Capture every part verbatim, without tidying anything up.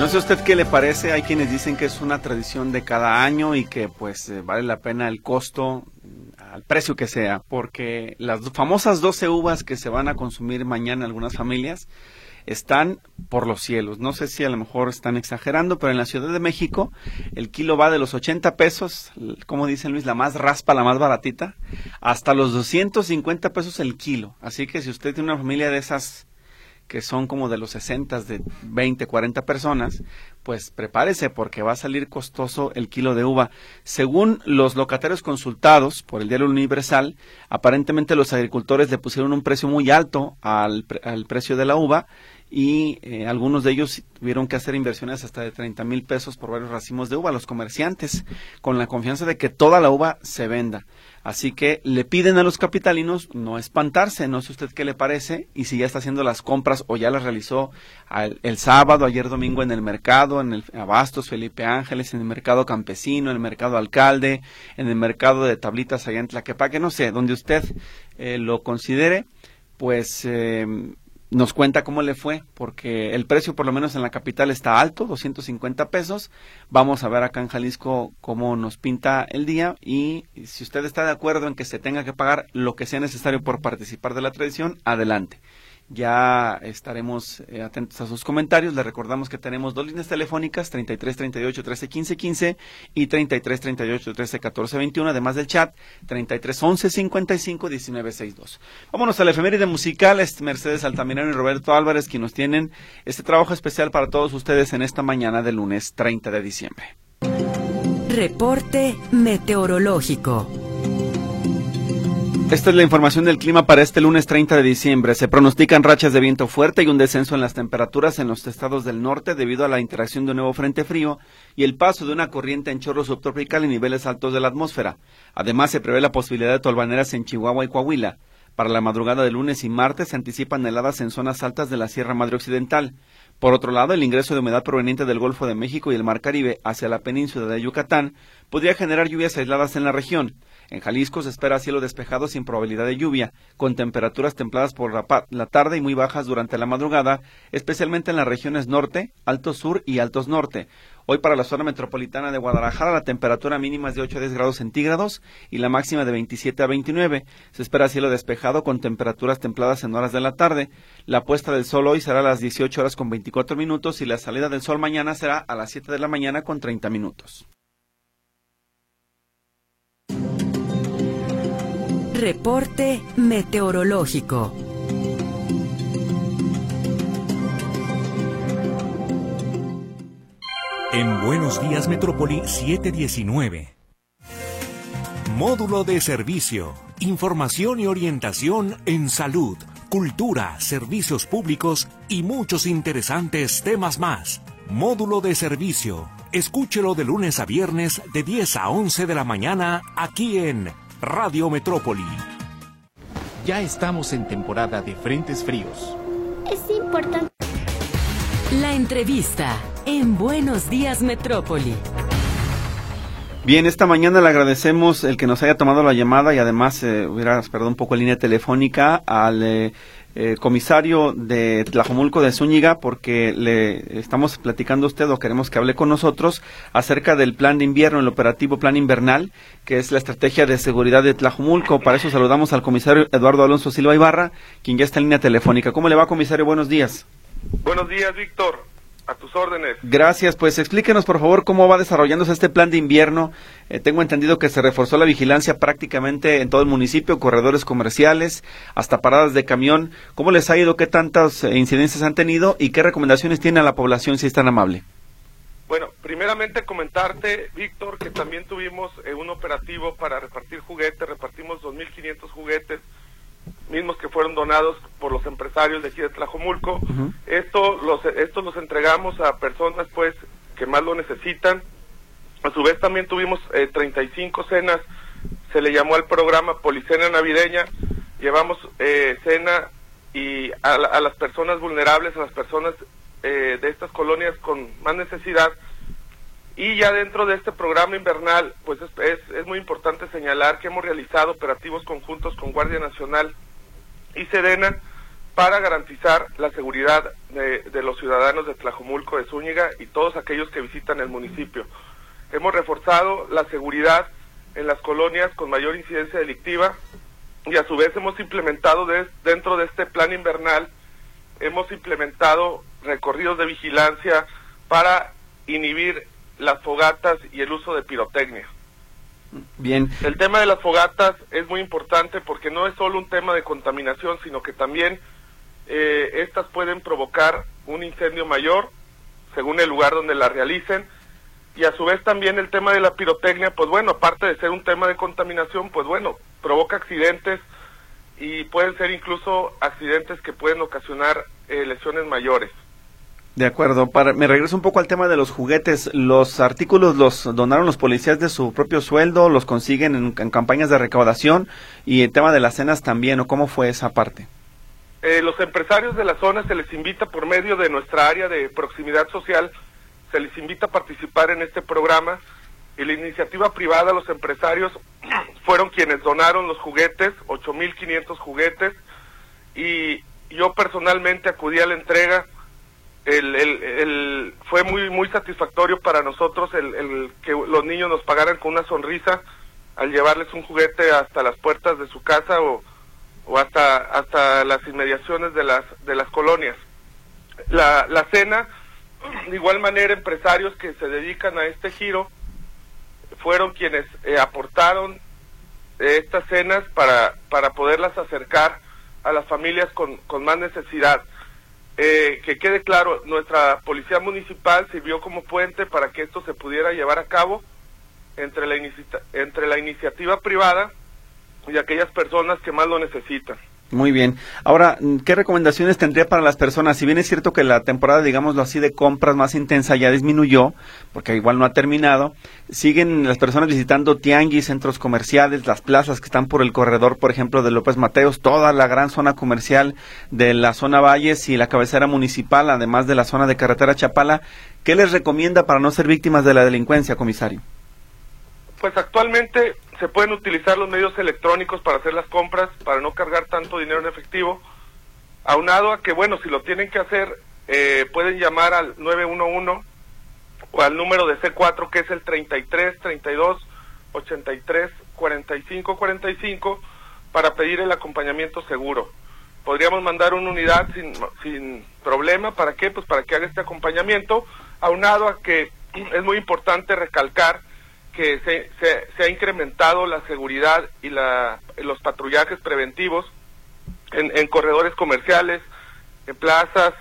No sé a usted qué le parece, hay quienes dicen que es una tradición de cada año y que pues eh, vale la pena el costo, al precio que sea, porque las famosas doce uvas que se van a consumir mañana en algunas familias están por los cielos. No sé si a lo mejor están exagerando, pero en la Ciudad de México el kilo va de los ochenta pesos, como dice Luis, la más raspa, la más baratita, hasta los doscientos cincuenta pesos el kilo. Así que si usted tiene una familia de esas que son como de los sesenta, de veinte, cuarenta personas, pues prepárese porque va a salir costoso el kilo de uva. Según los locatarios consultados por el Diario Universal, aparentemente los agricultores le pusieron un precio muy alto al, al precio de la uva y eh, algunos de ellos tuvieron que hacer inversiones hasta de treinta mil pesos por varios racimos de uva, los comerciantes, con la confianza de que toda la uva se venda. Así que le piden a los capitalinos no espantarse, no sé usted qué le parece, y si ya está haciendo las compras o ya las realizó al, el sábado, ayer domingo en el mercado, en el Abastos, Felipe Ángeles, en el mercado campesino, en el mercado Alcalde, en el mercado de Tablitas allá en Tlaquepaque, no sé, donde usted eh, lo considere, pues eh, nos cuenta cómo le fue, porque el precio por lo menos en la capital está alto, doscientos cincuenta pesos. Vamos a ver acá en Jalisco cómo nos pinta el día y si usted está de acuerdo en que se tenga que pagar lo que sea necesario por participar de la tradición, adelante. Ya estaremos eh, atentos a sus comentarios. Le recordamos que tenemos dos líneas telefónicas, treinta y tres, treinta y ocho, trece, quince, quince y treinta y tres, treinta y ocho, trece, catorce, veintiuno, además del chat treinta y tres, once, cincuenta y cinco, diecinueve, sesenta y dos. Vámonos a la efeméride musical. Es Mercedes Altamirano y Roberto Álvarez quienes nos tienen este trabajo especial para todos ustedes en esta mañana de lunes treinta de diciembre. Reporte meteorológico. Esta es la información del clima para este lunes treinta de diciembre. Se pronostican rachas de viento fuerte y un descenso en las temperaturas en los estados del norte debido a la interacción de un nuevo frente frío y el paso de una corriente en chorro subtropical en niveles altos de la atmósfera. Además, se prevé la posibilidad de tolvaneras en Chihuahua y Coahuila. Para la madrugada de lunes y martes se anticipan heladas en zonas altas de la Sierra Madre Occidental. Por otro lado, el ingreso de humedad proveniente del Golfo de México y el Mar Caribe hacia la península de Yucatán podría generar lluvias aisladas en la región. En Jalisco se espera cielo despejado sin probabilidad de lluvia, con temperaturas templadas por la, la tarde y muy bajas durante la madrugada, especialmente en las regiones norte, altos sur y altos norte. Hoy para la zona metropolitana de Guadalajara la temperatura mínima es de ocho a diez grados centígrados y la máxima de veintisiete a veintinueve. Se espera cielo despejado con temperaturas templadas en horas de la tarde. La puesta del sol hoy será a las dieciocho horas con veinticuatro minutos y la salida del sol mañana será a las siete de la mañana con treinta minutos. Reporte meteorológico. En Buenos Días Metrópoli siete diecinueve. Módulo de servicio, información y orientación en salud, cultura, servicios públicos y muchos interesantes temas más. Módulo de servicio. Escúchelo de lunes a viernes de diez a once de la mañana aquí en Radio Metrópoli. Ya estamos en temporada de frentes fríos. Es importante. La entrevista en Buenos Días Metrópoli. Bien, esta mañana le agradecemos el que nos haya tomado la llamada y además eh, hubiera esperado un poco en línea telefónica al eh, eh, comisario de Tlajomulco de Zúñiga, porque le estamos platicando a usted o queremos que hable con nosotros acerca del plan de invierno, el operativo plan invernal, que es la estrategia de seguridad de Tlajomulco. Para eso saludamos al comisario Eduardo Alonso Silva Ibarra, quien ya está en línea telefónica. ¿Cómo le va, comisario? Buenos días. Buenos días, Víctor. A tus órdenes. Gracias, pues explíquenos por favor cómo va desarrollándose este plan de invierno. Eh, tengo entendido que se reforzó la vigilancia prácticamente en todo el municipio, corredores comerciales, hasta paradas de camión. ¿Cómo les ha ido? ¿Qué tantas eh, incidencias han tenido? ¿Y qué recomendaciones tiene a la población, si es tan amable? Bueno, primeramente comentarte, Víctor, que también tuvimos eh, un operativo para repartir juguetes. Repartimos dos mil quinientos juguetes, mismos que fueron donados por los empresarios de aquí de Tlajomulco. Uh-huh. Esto los estos los entregamos a personas pues que más lo necesitan. A su vez también tuvimos eh, treinta y cinco cenas, se le llamó al programa Policena Navideña. Llevamos eh, cena y a, a las personas vulnerables, a las personas eh, de estas colonias con más necesidad. Y ya dentro de este programa invernal, pues es, es, es muy importante señalar que hemos realizado operativos conjuntos con Guardia Nacional y Sedena para garantizar la seguridad de, de los ciudadanos de Tlajomulco de Zúñiga y todos aquellos que visitan el municipio. Hemos reforzado la seguridad en las colonias con mayor incidencia delictiva y a su vez hemos implementado de, dentro de este plan invernal, hemos implementado recorridos de vigilancia para inhibir las fogatas y el uso de pirotecnia. Bien. El tema de las fogatas es muy importante porque no es solo un tema de contaminación, sino que también eh, estas pueden provocar un incendio mayor según el lugar donde la realicen, y a su vez también el tema de la pirotecnia, pues bueno, aparte de ser un tema de contaminación, pues bueno, provoca accidentes y pueden ser incluso accidentes que pueden ocasionar eh, lesiones mayores. De acuerdo. Para, me regreso un poco al tema de los juguetes. ¿Los artículos los donaron los policías de su propio sueldo? ¿Los consiguen en, en campañas de recaudación? Y el tema de las cenas también, ¿o cómo fue esa parte? Eh, los empresarios de la zona se les invita por medio de nuestra área de proximidad social, se les invita a participar en este programa, y la iniciativa privada, los empresarios fueron quienes donaron los juguetes, ocho mil quinientos juguetes, y yo personalmente acudí a la entrega. El, el, el, fue muy muy satisfactorio para nosotros el, el que los niños nos pagaran con una sonrisa al llevarles un juguete hasta las puertas de su casa o, o hasta hasta las inmediaciones de las de las colonias. La, la cena, de igual manera, empresarios que se dedican a este giro fueron quienes eh, aportaron eh, estas cenas para para poderlas acercar a las familias con, con más necesidad. Eh, que quede claro, nuestra policía municipal sirvió como puente para que esto se pudiera llevar a cabo entre la, inici entre la iniciativa privada y aquellas personas que más lo necesitan. Muy bien. Ahora, ¿qué recomendaciones tendría para las personas? Si bien es cierto que la temporada, digámoslo así, de compras más intensa ya disminuyó, porque igual no ha terminado, siguen las personas visitando tianguis, centros comerciales, las plazas que están por el corredor, por ejemplo, de López Mateos, toda la gran zona comercial de la zona Valles y la cabecera municipal, además de la zona de carretera Chapala. ¿Qué les recomienda para no ser víctimas de la delincuencia, comisario? Pues actualmente se pueden utilizar los medios electrónicos para hacer las compras, para no cargar tanto dinero en efectivo, aunado a que, bueno, si lo tienen que hacer, eh, pueden llamar al nueve uno uno o al número de C cuatro, que es el treinta y tres, treinta y dos, ochenta y tres, cuarenta y cinco, cuarenta y cinco, para pedir el acompañamiento seguro. Podríamos mandar una unidad sin, sin problema. ¿Para qué? Pues para que haga este acompañamiento, aunado a que es muy importante recalcar que se, se, se ha incrementado la seguridad y la, los patrullajes preventivos en, en corredores comerciales, en plazas,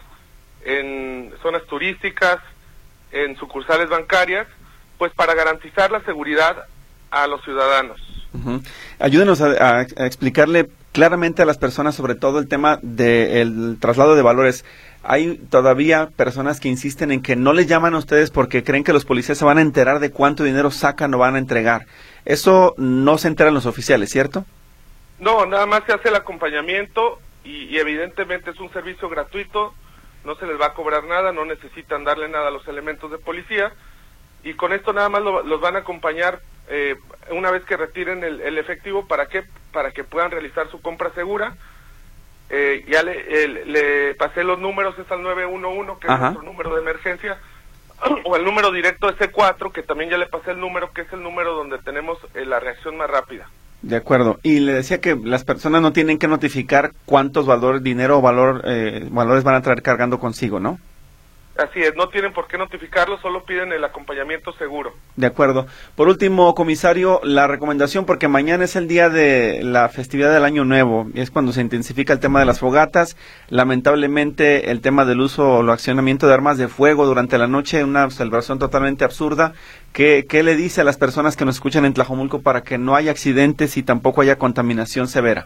en zonas turísticas, en sucursales bancarias, pues para garantizar la seguridad a los ciudadanos. Uh-huh. Ayúdenos a, a, a explicarle claramente a las personas, sobre todo el tema del traslado de valores. Hay todavía personas que insisten en que no les llaman a ustedes porque creen que los policías se van a enterar de cuánto dinero sacan o van a entregar. Eso no se enteran los oficiales, ¿cierto? No, nada más se hace el acompañamiento y, y evidentemente es un servicio gratuito, no se les va a cobrar nada, no necesitan darle nada a los elementos de policía, y con esto nada más lo, los van a acompañar eh, una vez que retiren el, el efectivo. ¿Para qué? Para que puedan realizar su compra segura. Eh, ya le, el, le pasé los números, es al nueve uno uno, que Ajá. es nuestro número de emergencia, o el número directo de C cuatro, que también ya le pasé el número, que es el número donde tenemos eh, la reacción más rápida. De acuerdo. Y le decía que las personas no tienen que notificar cuántos valores, dinero o valor, eh, valores van a traer cargando consigo, ¿no? Así es, no tienen por qué notificarlo, solo piden el acompañamiento seguro. De acuerdo. Por último, comisario, la recomendación, porque mañana es el día de la festividad del Año Nuevo, y es cuando se intensifica el tema de las fogatas. Lamentablemente, el tema del uso o el accionamiento de armas de fuego durante la noche, una celebración totalmente absurda. ¿Qué, qué le dice a las personas que nos escuchan en Tlajomulco para que no haya accidentes y tampoco haya contaminación severa?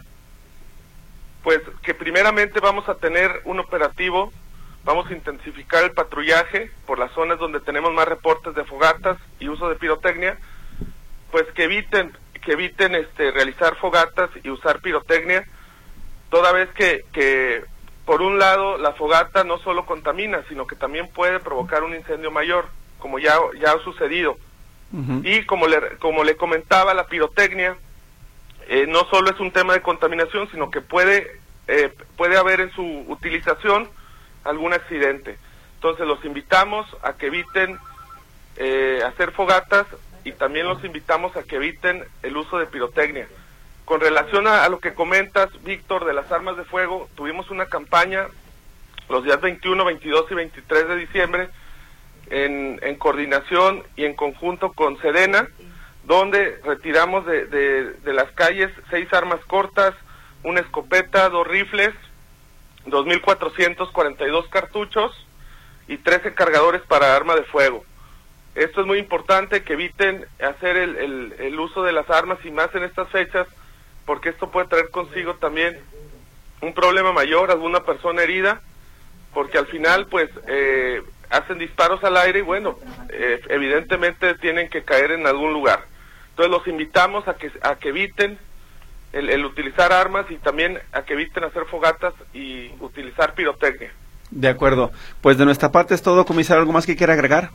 Pues que primeramente vamos a tener un operativo. Vamos a intensificar el patrullaje por las zonas donde tenemos más reportes de fogatas y uso de pirotecnia, pues que eviten que eviten este realizar fogatas y usar pirotecnia, toda vez que, que por un lado la fogata no solo contamina, sino que también puede provocar un incendio mayor, como ya, ya ha sucedido. Uh-huh. Y como le, como le comentaba, la pirotecnia eh, no solo es un tema de contaminación, sino que puede eh, puede haber en su utilización algún accidente. Entonces los invitamos a que eviten eh, hacer fogatas y también los invitamos a que eviten el uso de pirotecnia. Con relación a, a lo que comentas, Víctor, de las armas de fuego, tuvimos una campaña los días veintiuno, veintidós y veintitrés de diciembre en, en coordinación y en conjunto con Sedena, donde retiramos de, de, de las calles seis armas cortas, una escopeta, dos rifles, dos mil cuatrocientos cuarenta y dos cartuchos y trece cargadores para arma de fuego. Esto es muy importante, que eviten hacer el, el, el uso de las armas y más en estas fechas, porque esto puede traer consigo también un problema mayor, alguna persona herida, porque al final pues eh, hacen disparos al aire y bueno, eh, evidentemente tienen que caer en algún lugar. Entonces los invitamos a que, a que eviten el, el utilizar armas y también a que eviten hacer fogatas y utilizar pirotecnia. De acuerdo. Pues de nuestra parte es todo, comisario. ¿Algo más que quiera agregar?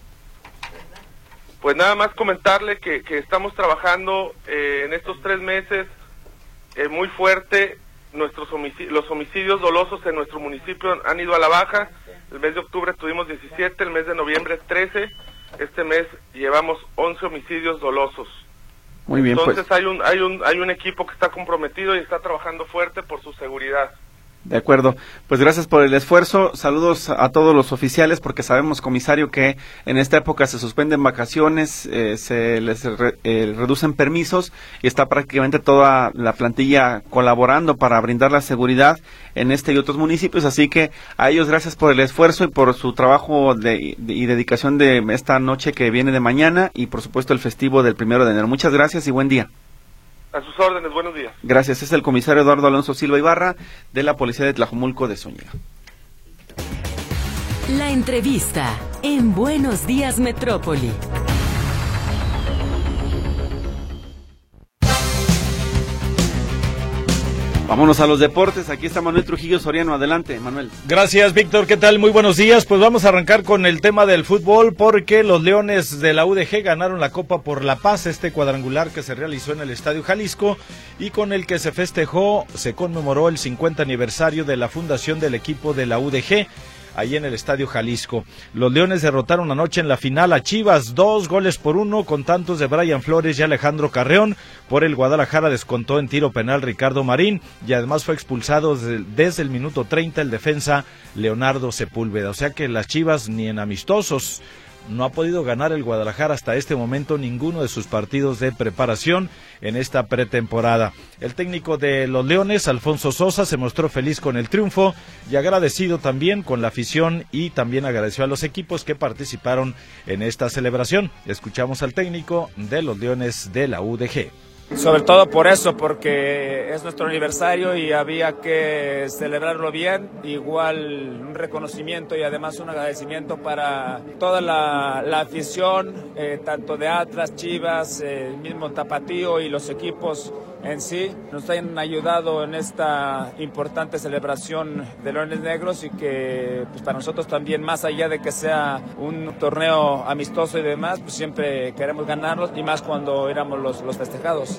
Pues nada más comentarle que, que estamos trabajando eh, en estos tres meses eh, muy fuerte. Nuestros homicidios, los homicidios dolosos en nuestro municipio han ido a la baja. El mes de octubre tuvimos diecisiete, el mes de noviembre trece. Este mes llevamos once homicidios dolosos. Muy bien, Entonces pues. hay un hay un hay un equipo que está comprometido y está trabajando fuerte por su seguridad. De acuerdo, pues gracias por el esfuerzo, saludos a todos los oficiales, porque sabemos, comisario, que en esta época se suspenden vacaciones, eh, se les re, eh, reducen permisos y está prácticamente toda la plantilla colaborando para brindar la seguridad en este y otros municipios, así que a ellos gracias por el esfuerzo y por su trabajo de, de, y dedicación de esta noche que viene de mañana y por supuesto el festivo del primero de enero. Muchas gracias y buen día. A sus órdenes, buenos días. Gracias, es el comisario Eduardo Alonso Silva Ibarra de la Policía de Tlajomulco de Zúñiga. La entrevista en Buenos Días Metrópoli. Vámonos a los deportes, aquí está Manuel Trujillo Soriano, adelante Manuel. Gracias Víctor, ¿qué tal? Muy buenos días, pues vamos a arrancar con el tema del fútbol porque los Leones de la U D G ganaron la Copa por la Paz, este cuadrangular que se realizó en el Estadio Jalisco y con el que se festejó, se conmemoró el cincuenta aniversario de la fundación del equipo de la U D G. Ahí en el Estadio Jalisco. Los Leones derrotaron anoche en la final a Chivas, dos goles por uno, con tantos de Brian Flores y Alejandro Carreón. Por el Guadalajara descontó en tiro penal Ricardo Marín y además fue expulsado desde, desde el minuto treinta el defensa Leonardo Sepúlveda. O sea que las Chivas ni en amistosos no ha podido ganar el Guadalajara hasta este momento ninguno de sus partidos de preparación en esta pretemporada. El técnico de los Leones, Alfonso Sosa, se mostró feliz con el triunfo y agradecido también con la afición y también agradeció a los equipos que participaron en esta celebración. Escuchamos al técnico de los Leones de la U D G. Sobre todo por eso, porque es nuestro aniversario y había que celebrarlo bien, igual un reconocimiento y además un agradecimiento para toda la, la afición, eh, tanto de Atlas, Chivas, eh, el mismo Tapatío y los equipos en sí, nos han ayudado en esta importante celebración de Leones Negros y que pues, para nosotros también, más allá de que sea un torneo amistoso y demás, pues siempre queremos ganarlos y más cuando éramos los, los festejados.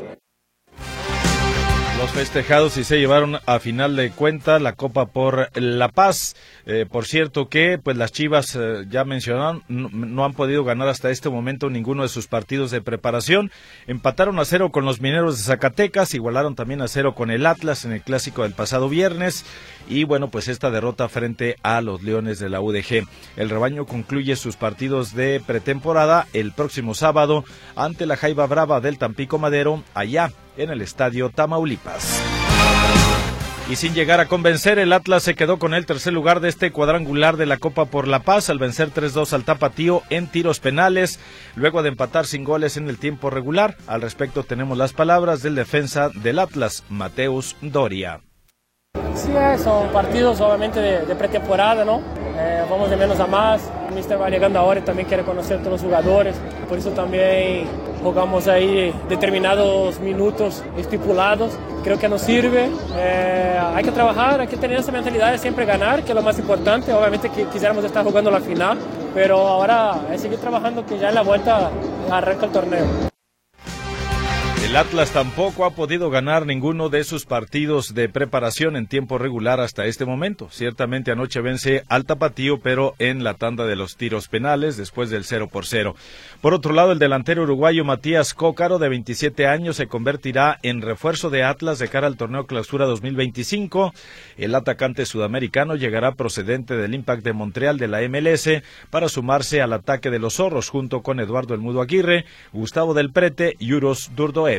Los festejados y se llevaron a final de cuentas la Copa por la Paz. Eh, por cierto que pues las Chivas, eh, ya mencionaron, no, no han podido ganar hasta este momento ninguno de sus partidos de preparación. Empataron a cero con los Mineros de Zacatecas, igualaron también a cero con el Atlas en el clásico del pasado viernes. Y bueno, pues esta derrota frente a los Leones de la U D G. El rebaño concluye sus partidos de pretemporada el próximo sábado ante la Jaiba Brava del Tampico Madero, allá en el Estadio Tamaulipas. Y sin llegar a convencer, el Atlas se quedó con el tercer lugar de este cuadrangular de la Copa por la Paz al vencer tres dos al Tapatío en tiros penales, luego de empatar sin goles en el tiempo regular. Al respecto tenemos las palabras del defensa del Atlas, Mateus Doria. Sí, son partidos obviamente de, de pretemporada, ¿no? Eh, vamos de menos a más. El míster va llegando ahora y también quiere conocer a todos los jugadores. Por eso también jugamos ahí determinados minutos estipulados. Creo que nos sirve. Eh, hay que trabajar, hay que tener esa mentalidad de siempre ganar, que es lo más importante. Obviamente que quisiéramos estar jugando la final, pero ahora es seguir trabajando, que ya en la vuelta arranca el torneo. El El Atlas tampoco ha podido ganar ninguno de sus partidos de preparación en tiempo regular hasta este momento. Ciertamente anoche vence al Tapatío, pero en la tanda de los tiros penales después del cero por cero. Por otro lado, el delantero uruguayo Matías Cócaro, de veintisiete años, se convertirá en refuerzo de Atlas de cara al torneo Clausura dos mil veinticinco. El atacante sudamericano llegará procedente del Impact de Montreal de la M L S para sumarse al ataque de los zorros junto con Eduardo El Mudo Aguirre, Gustavo Del Prete y Uros Durdoevich.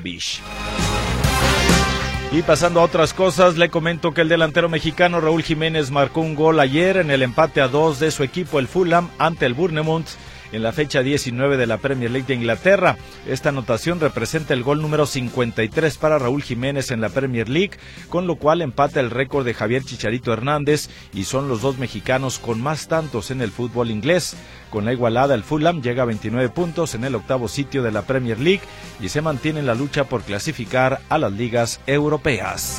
Y pasando a otras cosas, le comento que el delantero mexicano Raúl Jiménez marcó un gol ayer en el empate a dos de su equipo, el Fulham, ante el Bournemouth, en la fecha diecinueve de la Premier League de Inglaterra. Esta anotación representa el gol número cincuenta y tres para Raúl Jiménez en la Premier League, con lo cual empata el récord de Javier Chicharito Hernández y son los dos mexicanos con más tantos en el fútbol inglés. Con la igualada, el Fulham llega a veintinueve puntos en el octavo sitio de la Premier League y se mantiene en la lucha por clasificar a las ligas europeas.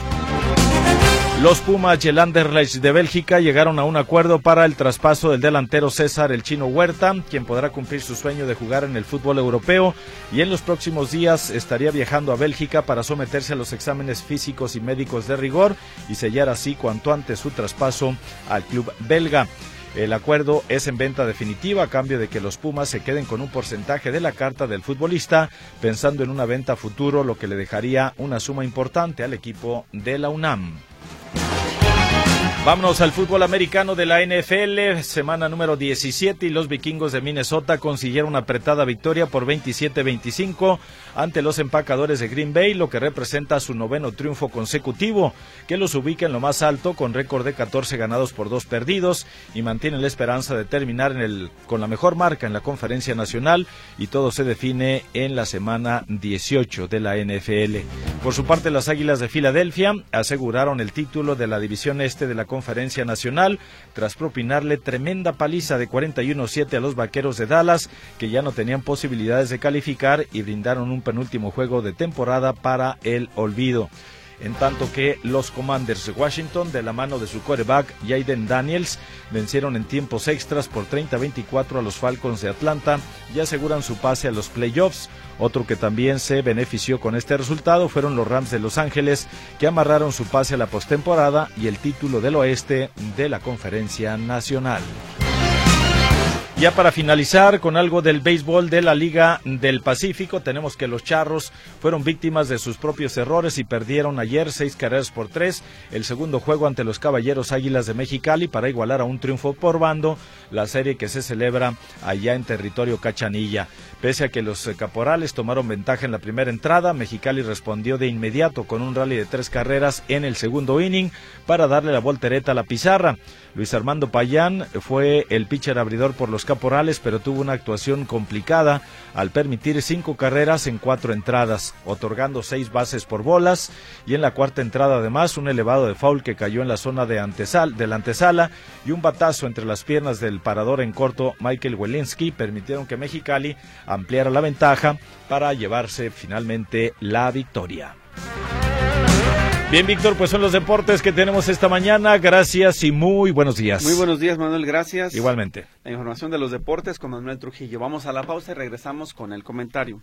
Los Pumas y el Anderlecht de Bélgica llegaron a un acuerdo para el traspaso del delantero César El Chino Huerta, quien podrá cumplir su sueño de jugar en el fútbol europeo y en los próximos días estaría viajando a Bélgica para someterse a los exámenes físicos y médicos de rigor y sellar así cuanto antes su traspaso al club belga. El acuerdo es en venta definitiva a cambio de que los Pumas se queden con un porcentaje de la carta del futbolista, pensando en una venta a futuro, lo que le dejaría una suma importante al equipo de la UNAM. Vámonos al fútbol americano de la N F L, semana número diecisiete, y los vikingos de Minnesota consiguieron una apretada victoria por veintisiete veinticinco ante los empacadores de Green Bay, lo que representa su noveno triunfo consecutivo, que los ubica en lo más alto con récord de catorce ganados por dos perdidos y mantienen la esperanza de terminar en el, con la mejor marca en la Conferencia Nacional, y todo se define en la semana dieciocho de la N F L. Por su parte, las Águilas de Filadelfia aseguraron el título de la División Este de la Conferencia Nacional tras propinarle tremenda paliza de cuarenta y uno a siete a los Vaqueros de Dallas, que ya no tenían posibilidades de calificar y brindaron un penúltimo juego de temporada para el olvido. En tanto que los Commanders de Washington, de la mano de su quarterback Jayden Daniels, vencieron en tiempos extras por treinta a veinticuatro a los Falcons de Atlanta y aseguran su pase a los playoffs. Otro que también se benefició con este resultado fueron los Rams de Los Ángeles, que amarraron su pase a la postemporada y el título del oeste de la Conferencia Nacional. Ya para finalizar con algo del béisbol de la Liga del Pacífico, tenemos que los Charros fueron víctimas de sus propios errores y perdieron ayer seis carreras por tres el segundo juego ante los Caballeros Águilas de Mexicali para igualar a un triunfo por bando la serie que se celebra allá en territorio Cachanilla. Pese a que los Caporales tomaron ventaja en la primera entrada, Mexicali respondió de inmediato con un rally de tres carreras en el segundo inning para darle la voltereta a la pizarra. Luis Armando Payán fue el pitcher abridor por los Caporales, pero tuvo una actuación complicada al permitir cinco carreras en cuatro entradas, otorgando seis bases por bolas, y en la cuarta entrada además un elevado de foul que cayó en la zona de, antesal, de la antesala y un batazo entre las piernas del parador en corto Michael Welinski permitieron que Mexicali ampliara la ventaja para llevarse finalmente la victoria. Bien, Víctor, pues son los deportes que tenemos esta mañana. Gracias y muy buenos días. Muy buenos días, Manuel, gracias. Igualmente. La información de los deportes con Manuel Trujillo. Vamos a la pausa y regresamos con el comentario.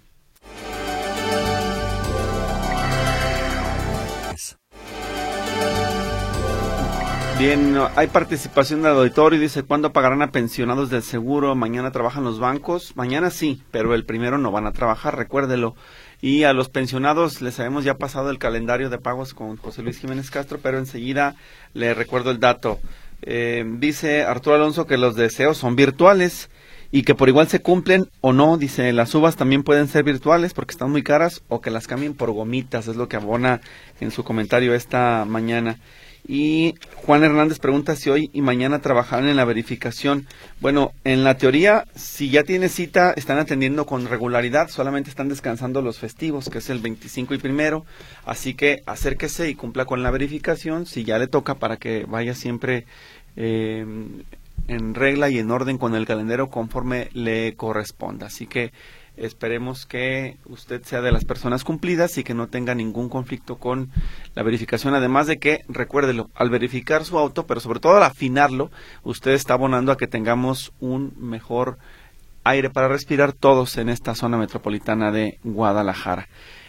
Bien, hay participación del auditorio, dice, ¿cuándo pagarán a pensionados del seguro? Mañana trabajan los bancos. Mañana sí, pero el primero no van a trabajar, recuérdelo. Y a los pensionados les habíamos ya pasado el calendario de pagos con José Luis Jiménez Castro, pero enseguida le recuerdo el dato. Eh, dice Arturo Alonso que los deseos son virtuales y que por igual se cumplen o no. Dice, las uvas también pueden ser virtuales porque están muy caras, o que las cambien por gomitas, es lo que abona en su comentario esta mañana. Y Juan Hernández pregunta si hoy y mañana trabajarán en la verificación. Bueno, en la teoría, si ya tiene cita, están atendiendo con regularidad, solamente están descansando los festivos, que es el veinticinco y primero, así que acérquese y cumpla con la verificación, si ya le toca, para que vaya siempre eh, en regla y en orden con el calendario conforme le corresponda. Así que esperemos que usted sea de las personas cumplidas y que no tenga ningún conflicto con la verificación, además de que, recuérdelo, al verificar su auto, pero sobre todo al afinarlo, usted está abonando a que tengamos un mejor aire para respirar todos en esta zona metropolitana de Guadalajara.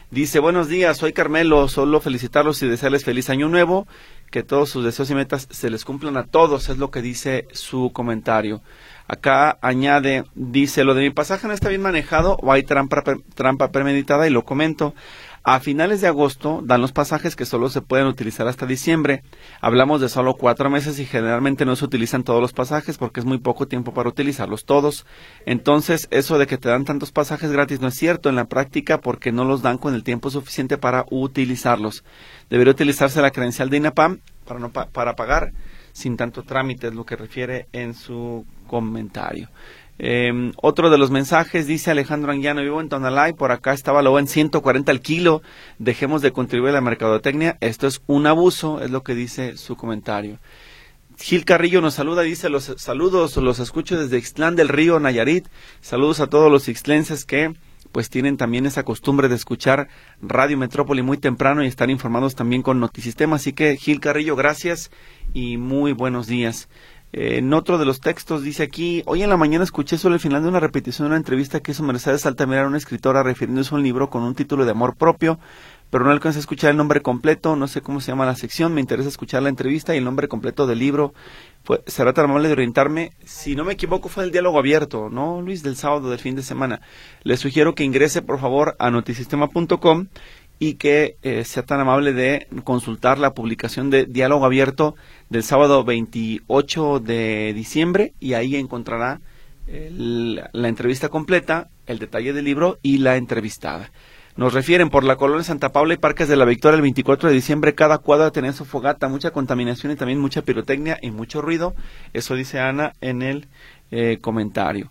Dice, buenos días, soy Carmelo, solo felicitarlos y desearles feliz año nuevo, que todos sus deseos y metas se les cumplan a todos, es lo que dice su comentario. Acá añade, dice, lo de mi pasaje no está bien manejado o hay trampa, trampa premeditada, y lo comento. A finales de agosto dan los pasajes que solo se pueden utilizar hasta diciembre. Hablamos de solo cuatro meses y generalmente no se utilizan todos los pasajes porque es muy poco tiempo para utilizarlos todos. Entonces, eso de que te dan tantos pasajes gratis no es cierto en la práctica porque no los dan con el tiempo suficiente para utilizarlos. Debería utilizarse la credencial de INAPAM para, no pa para pagar sin tanto trámite, es lo que refiere en su comentario. Eh, otro de los mensajes dice Alejandro Anguiano, vivo en Tonalá y por acá estaba la loba en ciento cuarenta al kilo, dejemos de contribuir a la mercadotecnia, esto es un abuso, es lo que dice su comentario. Gil Carrillo nos saluda, dice, los saludos, los escucho desde Ixtlán del Río, Nayarit, saludos a todos los ixtlenses que pues tienen también esa costumbre de escuchar Radio Metrópoli muy temprano y estar informados también con Notisistema, así que Gil Carrillo, gracias y muy buenos días. En otro de los textos dice aquí, hoy en la mañana escuché solo el final de una repetición de una entrevista que hizo Mercedes Altamira, una escritora, refiriéndose a un libro con un título de amor propio, pero no alcancé a escuchar el nombre completo, no sé cómo se llama la sección, me interesa escuchar la entrevista y el nombre completo del libro. Pues, será tan amable de orientarme, si no me equivoco fue el diálogo abierto, ¿no, Luis? Del sábado del fin de semana. Le sugiero que ingrese por favor a notisistema punto com y que eh, sea tan amable de consultar la publicación de Diálogo Abierto del sábado veintiocho de diciembre y ahí encontrará el, la entrevista completa, el detalle del libro y la entrevistada. Nos refieren por la colonia Santa Paula y Parques de la Victoria el veinticuatro de diciembre, cada cuadra tenía su fogata, mucha contaminación y también mucha pirotecnia y mucho ruido, eso dice Ana en el eh, comentario.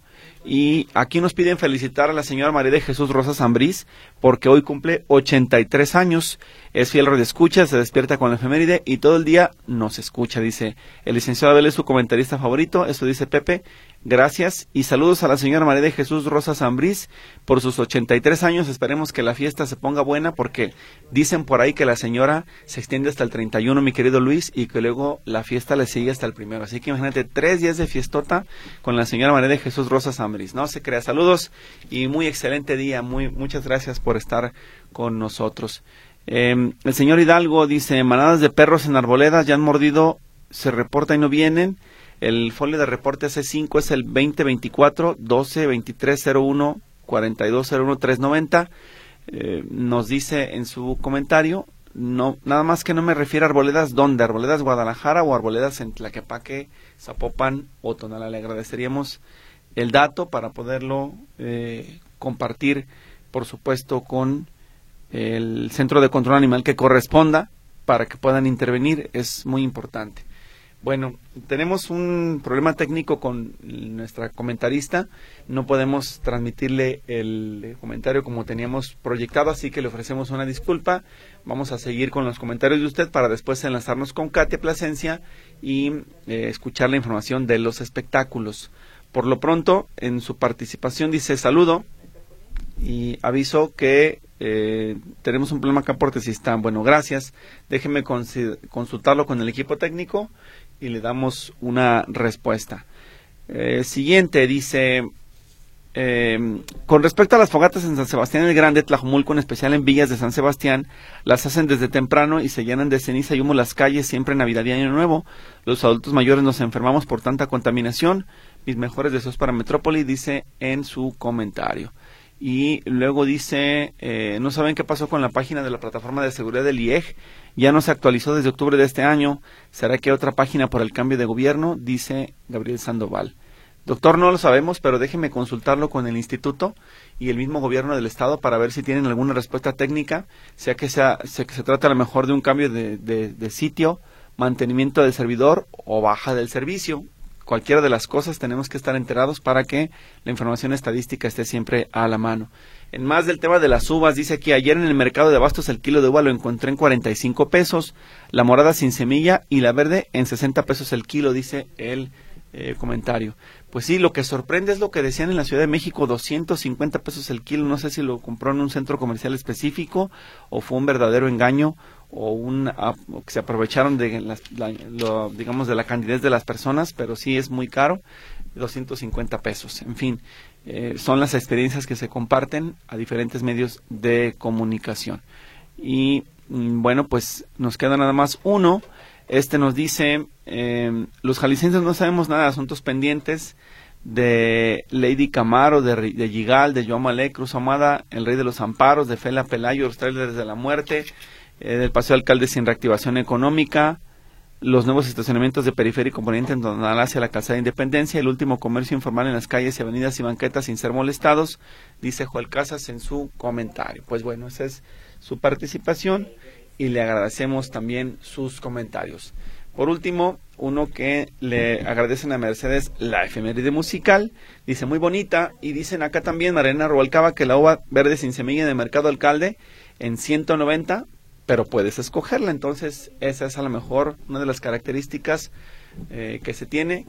Y aquí nos piden felicitar a la señora María de Jesús Rosas Ambrís porque hoy cumple ochenta y tres años, es fiel radioescucha, se despierta con la efeméride y todo el día nos escucha, dice el licenciado Abel es su comentarista favorito, eso dice Pepe, gracias y saludos a la señora María de Jesús Rosas Ambrís por sus ochenta y tres años, esperemos que la fiesta se ponga buena porque dicen por ahí que la señora se extiende hasta el treinta y uno, mi querido Luis, y que luego la fiesta le sigue hasta el primero, así que imagínate tres días de fiestota con la señora María de Jesús Rosas Ambrís, no se crea, saludos y muy excelente día, muy muchas gracias por estar con nosotros. Eh, el señor Hidalgo dice, manadas de perros en arboledas ya han mordido, se reporta y no vienen. El folio de reporte C cinco es el veinte veinticuatro doce veintitrés cero uno cuarenta y dos cero uno tres noventa. Eh, nos dice en su comentario, no nada más que no me refiere a arboledas, ¿dónde? Arboledas Guadalajara o arboledas en Tlaquepaque, Zapopan o Tonalá. Le agradeceríamos el dato para poderlo eh, compartir, por supuesto, con el Centro de Control Animal que corresponda para que puedan intervenir, es muy importante. Bueno, tenemos un problema técnico con nuestra comentarista, no podemos transmitirle el comentario como teníamos proyectado, así que le ofrecemos una disculpa. Vamos a seguir con los comentarios de usted para después enlazarnos con Katia Plasencia y eh, escuchar la información de los espectáculos. Por lo pronto, en su participación dice saludo y aviso que eh, tenemos un problema acá porque si está, bueno, gracias, déjeme consultarlo con el equipo técnico y le damos una respuesta. Eh, siguiente, dice, eh, con respecto a las fogatas en San Sebastián el Grande, Tlajomulco, en especial en Villas de San Sebastián, las hacen desde temprano y se llenan de ceniza y humo las calles siempre en Navidad y Año Nuevo. Los adultos mayores nos enfermamos por tanta contaminación. Mis mejores deseos para Metrópoli, dice en su comentario. Y luego dice, eh, no saben qué pasó con la página de la plataforma de seguridad del I E G, ya no se actualizó desde octubre de este año, ¿será que hay otra página por el cambio de gobierno? Dice Gabriel Sandoval. Doctor, no lo sabemos, pero déjeme consultarlo con el instituto y el mismo gobierno del estado para ver si tienen alguna respuesta técnica, sea que sea, sea que se trata a lo mejor de un cambio de, de, de sitio, mantenimiento del servidor o baja del servicio. Cualquiera de las cosas tenemos que estar enterados para que la información estadística esté siempre a la mano. En más del tema de las uvas, dice que ayer en el mercado de abastos el kilo de uva lo encontré en cuarenta y cinco pesos, la morada sin semilla y la verde en sesenta pesos el kilo, dice el eh, comentario. Pues sí, lo que sorprende es lo que decían en la Ciudad de México, doscientos cincuenta pesos el kilo, no sé si lo compró en un centro comercial específico o fue un verdadero engaño o un a, o que se aprovecharon de las, la, lo, digamos de la candidez de las personas, pero sí es muy caro, doscientos cincuenta pesos. En fin, eh, son las experiencias que se comparten a diferentes medios de comunicación. Y mm, bueno, pues nos queda nada más uno. Este nos dice, eh, los jaliscienses no sabemos nada de asuntos pendientes de Lady Camaro, de, de Yigal, de Joan Malek, Cruz Amada, El Rey de los Amparos, de Fela Pelayo, Los Trailers de la Muerte, eh, del Paseo Alcalde sin reactivación económica, los nuevos estacionamientos de Periférico Poniente en Donal hacia la Calzada de Independencia, el último comercio informal en las calles y avenidas y banquetas sin ser molestados, dice Joel Casas en su comentario. Pues bueno, esa es su participación y le agradecemos también sus comentarios. Por último, uno que le agradecen a Mercedes la efeméride musical, dice muy bonita, y dicen acá también Mariana Rubalcaba que la uva verde sin semilla de Mercado Alcalde en ciento noventa, pero puedes escogerla, entonces esa es a lo mejor una de las características eh, que se tiene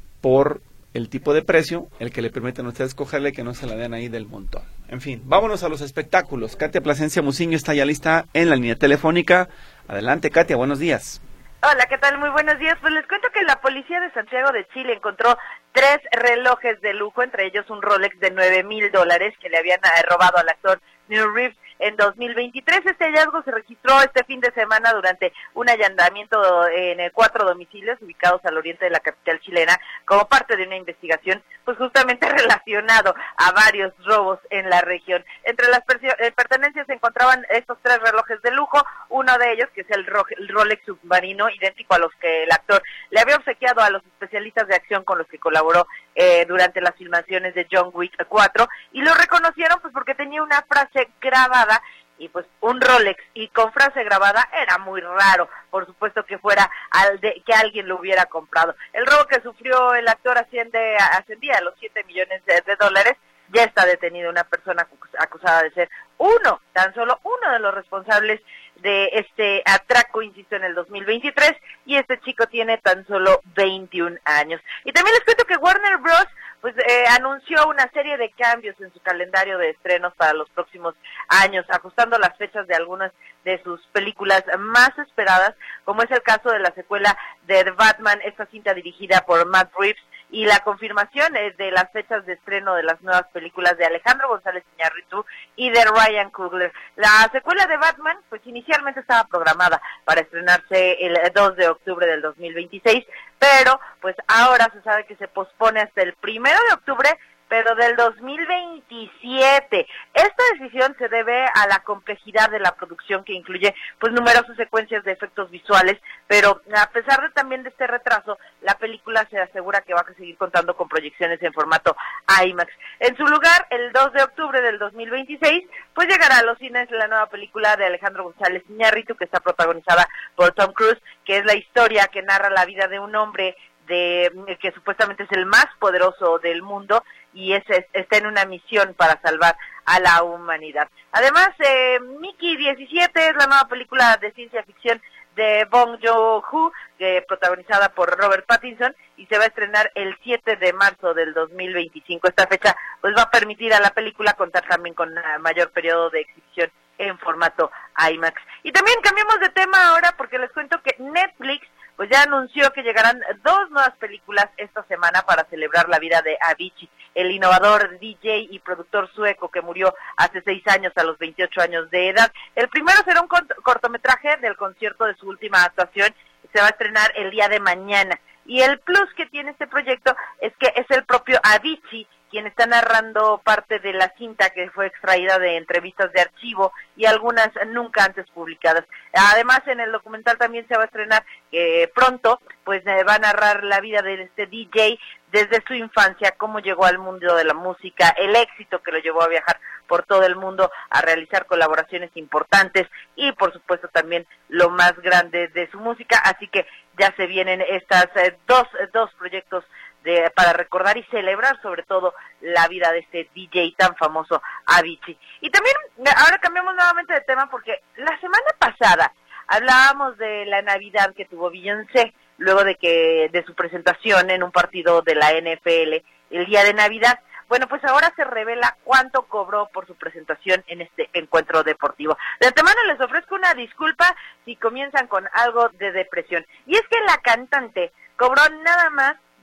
por el tipo de precio, el que le permiten a ustedes escogerle, que no se la den ahí del montón. En fin, vámonos a los espectáculos. Katia Plasencia Muciño está ya lista en la línea telefónica. Adelante, Katia, buenos días. Hola, ¿qué tal? Muy buenos días. Pues les cuento que la policía de Santiago de Chile encontró tres relojes de lujo, entre ellos un Rolex de nueve mil dólares que le habían eh, robado al actor New Reeves en dos mil veintitrés. Este hallazgo se registró este fin de semana durante un allanamiento en eh, cuatro domicilios ubicados al oriente de la capital chilena como parte de una investigación pues justamente relacionado a varios robos en la región. Entre las eh, pertenencias se encontraban estos tres relojes de lujo, uno de ellos que es el, ro el Rolex submarino, idéntico a los que el actor le había obsequiado a los especialistas de acción con los que colaboró eh, durante las filmaciones de John Wick cuatro, y lo reconocieron pues porque tenía una frase grabada, y pues un Rolex y con frase grabada era muy raro, por supuesto que fuera al de, que alguien lo hubiera comprado. El robo que sufrió el actor asciende, ascendía a los siete millones de, de dólares. Ya está detenido una persona acusada de ser uno, tan solo uno de los responsables de este atraco, insisto, en el dos mil veintitrés, y este chico tiene tan solo veintiún años. Y también les cuento que Warner Bros. pues eh, anunció una serie de cambios en su calendario de estrenos para los próximos años, ajustando las fechas de algunas de sus películas más esperadas, como es el caso de la secuela de The Batman, esta cinta dirigida por Matt Reeves, y la confirmación es de las fechas de estreno de las nuevas películas de Alejandro González Iñárritu y de Ryan Coogler. La secuela de Batman, pues inicialmente estaba programada para estrenarse el dos de octubre del dos mil veintiséis, pero pues ahora se sabe que se pospone hasta el primero de octubre, pero del dos mil veintisiete. Esta decisión se debe a la complejidad de la producción, que incluye pues numerosas secuencias de efectos visuales, pero a pesar de también de este retraso, la película se asegura que va a seguir contando con proyecciones en formato IMAX. En su lugar, el dos de octubre del dos mil veintiséis, pues llegará a los cines la nueva película de Alejandro González Iñárritu, que está protagonizada por Tom Cruise, que es la historia que narra la vida de un hombre de que supuestamente es el más poderoso del mundo, y es, es, está en una misión para salvar a la humanidad. Además, eh, Mickey diecisiete es la nueva película de ciencia ficción de Bong Joon-ho, que protagonizada por Robert Pattinson, y se va a estrenar el siete de marzo del dos mil veinticinco. Esta fecha pues va a permitir a la película contar también con un mayor periodo de exhibición en formato IMAX. Y también cambiamos de tema ahora, porque les cuento que Netflix pues ya anunció que llegarán dos nuevas películas esta semana para celebrar la vida de Avicii, el innovador D J y productor sueco que murió hace seis años a los veintiocho años de edad. El primero será un cortometraje del concierto de su última actuación, y se va a estrenar el día de mañana. Y el plus que tiene este proyecto es que es el propio Avicii quien está narrando parte de la cinta, que fue extraída de entrevistas de archivo y algunas nunca antes publicadas. Además, en el documental también se va a estrenar eh, pronto, pues eh, va a narrar la vida de este D J desde su infancia, cómo llegó al mundo de la música, el éxito que lo llevó a viajar por todo el mundo, a realizar colaboraciones importantes y, por supuesto, también lo más grande de su música. Así que ya se vienen estas eh, dos, dos proyectos De, para recordar y celebrar sobre todo la vida de este D J tan famoso, Avicii. Y también, ahora cambiamos nuevamente de tema, porque la semana pasada hablábamos de la Navidad que tuvo Beyoncé, luego de que de su presentación en un partido de la N F L el día de Navidad. Bueno, pues ahora se revela cuánto cobró por su presentación en este encuentro deportivo. De antemano les ofrezco una disculpa si comienzan con algo de depresión. Y es que la cantante cobró nada más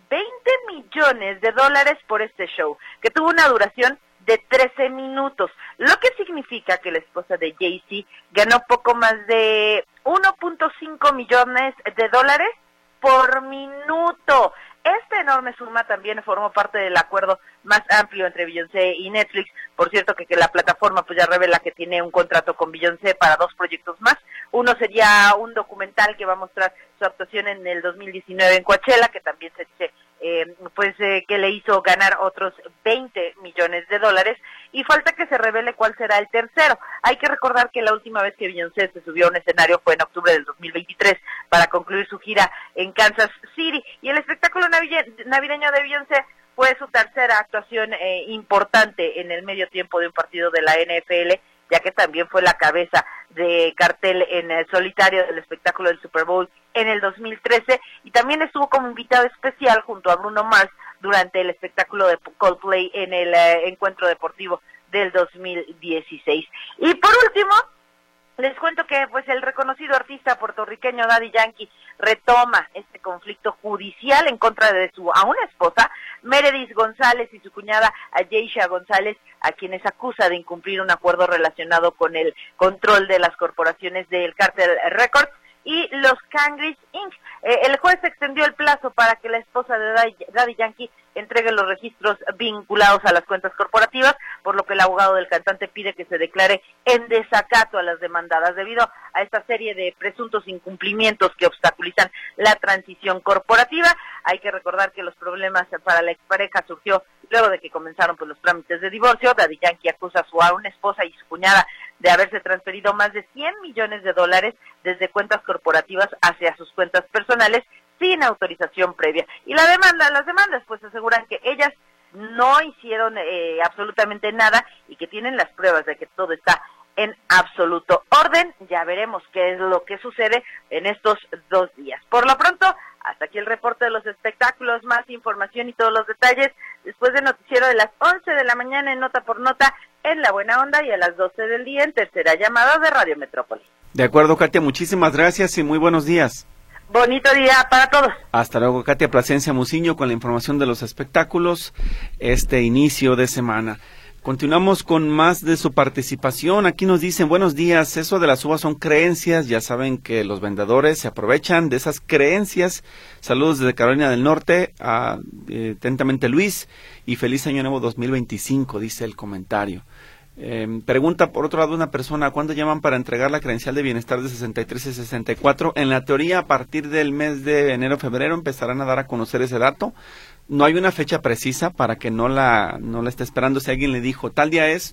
veinte millones de dólares por este show, que tuvo una duración de trece minutos, lo que significa que la esposa de Jay-Z ganó poco más de uno punto cinco millones de dólares por minuto. Esta enorme suma también formó parte del acuerdo más amplio entre Beyoncé y Netflix. Por cierto, que, que la plataforma pues ya revela que tiene un contrato con Beyoncé para dos proyectos más. Uno sería un documental que va a mostrar su actuación en el dos mil diecinueve en Coachella, que también se dice eh, pues eh, que le hizo ganar otros veinte millones de dólares. Y falta que se revele cuál será el tercero. Hay que recordar que la última vez que Beyoncé se subió a un escenario fue en octubre del dos mil veintitrés para concluir su gira en Kansas City. Y el espectáculo navideño de Beyoncé fue su tercera actuación eh, importante en el medio tiempo de un partido de la N F L, ya que también fue la cabeza de cartel en el solitario del espectáculo del Super Bowl en el dos mil trece, y también estuvo como invitado especial junto a Bruno Mars durante el espectáculo de Coldplay en el eh, encuentro deportivo del dos mil dieciséis. Y por último, les cuento que pues el reconocido artista puertorriqueño Daddy Yankee retoma este conflicto judicial en contra de su aún esposa, Meredith González, y su cuñada Ayeisha González, a quienes acusa de incumplir un acuerdo relacionado con el control de las corporaciones del Cartel Records y los Cangris incorporated. Eh, el juez extendió el plazo para que la esposa de Daddy, Daddy Yankee entregue los registros vinculados a las cuentas corporativas, por lo que el abogado del cantante pide que se declare en desacato a las demandadas debido a esta serie de presuntos incumplimientos que obstaculizan la transición corporativa. Hay que recordar que los problemas para la expareja surgió luego de que comenzaron pues, los trámites de divorcio. Daddy Yankee acusa a su aún esposa y su cuñada de haberse transferido más de cien millones de dólares desde cuentas corporativas hacia sus cuentas personales sin autorización previa. Y la demanda, las demandas pues aseguran que ellas no hicieron eh, absolutamente nada y que tienen las pruebas de que todo está en absoluto orden. Ya veremos qué es lo que sucede en estos dos días. Por lo pronto, hasta aquí el reporte de los espectáculos, más información y todos los detalles después del noticiero de las once de la mañana en Nota por Nota en La Buena Onda y a las doce del día en Tercera Llamada de Radio Metrópoli. De acuerdo, Katia, muchísimas gracias y muy buenos días. Bonito día para todos. Hasta luego, Katia Plasencia Muciño con la información de los espectáculos este inicio de semana. Continuamos con más de su participación. Aquí nos dicen, buenos días, eso de las uvas son creencias, ya saben que los vendedores se aprovechan de esas creencias. Saludos desde Carolina del Norte, a, eh, atentamente Luis, y feliz año nuevo dos mil veinticinco, dice el comentario. Eh, pregunta por otro lado una persona, ¿cuándo llaman para entregar la credencial de bienestar de sesenta y tres y sesenta y cuatro? En la teoría, a partir del mes de enero-febrero empezarán a dar a conocer ese dato. No hay una fecha precisa para que no la no la esté esperando. Si alguien le dijo tal día es,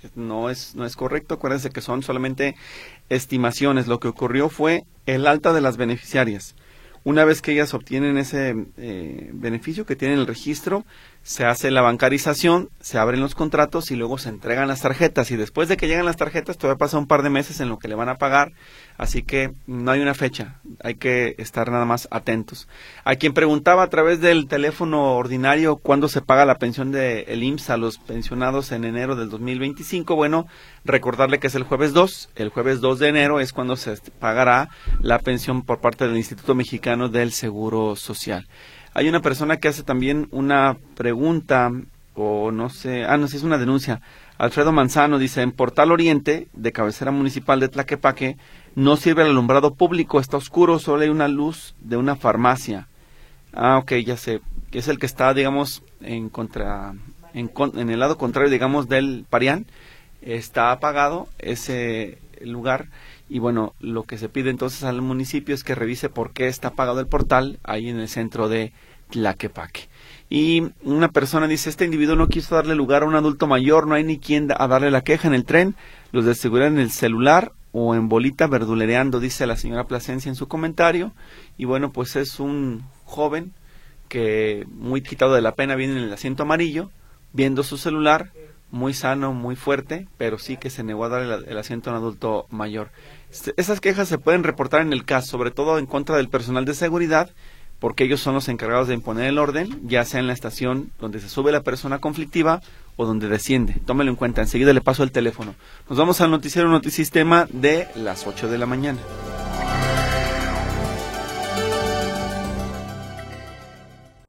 no es no es correcto. Acuérdense que son solamente estimaciones. Lo que ocurrió fue el alta de las beneficiarias. Una vez que ellas obtienen ese eh, beneficio que tienen el registro, se hace la bancarización, se abren los contratos y luego se entregan las tarjetas. Y después de que llegan las tarjetas, todavía pasa un par de meses en lo que le van a pagar. Así que no hay una fecha, hay que estar nada más atentos. A quien preguntaba a través del teléfono ordinario cuándo se paga la pensión del I M S S a los pensionados en enero del dos mil veinticinco, bueno, recordarle que es el jueves dos. El jueves dos de enero es cuando se pagará la pensión por parte del Instituto Mexicano del Seguro Social. Hay una persona que hace también una pregunta, o no sé, ah, no sé, es una denuncia. Alfredo Manzano dice, en Portal Oriente, de cabecera municipal de Tlaquepaque, no sirve el alumbrado público, está oscuro, solo hay una luz de una farmacia. Ah, ok, ya sé, que es el que está, digamos, en contra, en, en el lado contrario, digamos, del Parián. Está apagado ese lugar. Y bueno, lo que se pide entonces al municipio es que revise por qué está apagado el portal ahí en el centro de Tlaquepaque. Y una persona dice, este individuo no quiso darle lugar a un adulto mayor, no hay ni quien a darle la queja en el tren, los de seguridad en el celular o en bolita verdulereando, dice la señora Plasencia en su comentario. Y bueno, pues es un joven que muy quitado de la pena viene en el asiento amarillo, viendo su celular, muy sano, muy fuerte, pero sí que se negó a darle el, el asiento a un adulto mayor. Esas quejas se pueden reportar en el C A S, sobre todo en contra del personal de seguridad, porque ellos son los encargados de imponer el orden, ya sea en la estación donde se sube la persona conflictiva o donde desciende. Tómelo en cuenta, enseguida le paso el teléfono. Nos vamos al noticiero Notisistema de las ocho de la mañana.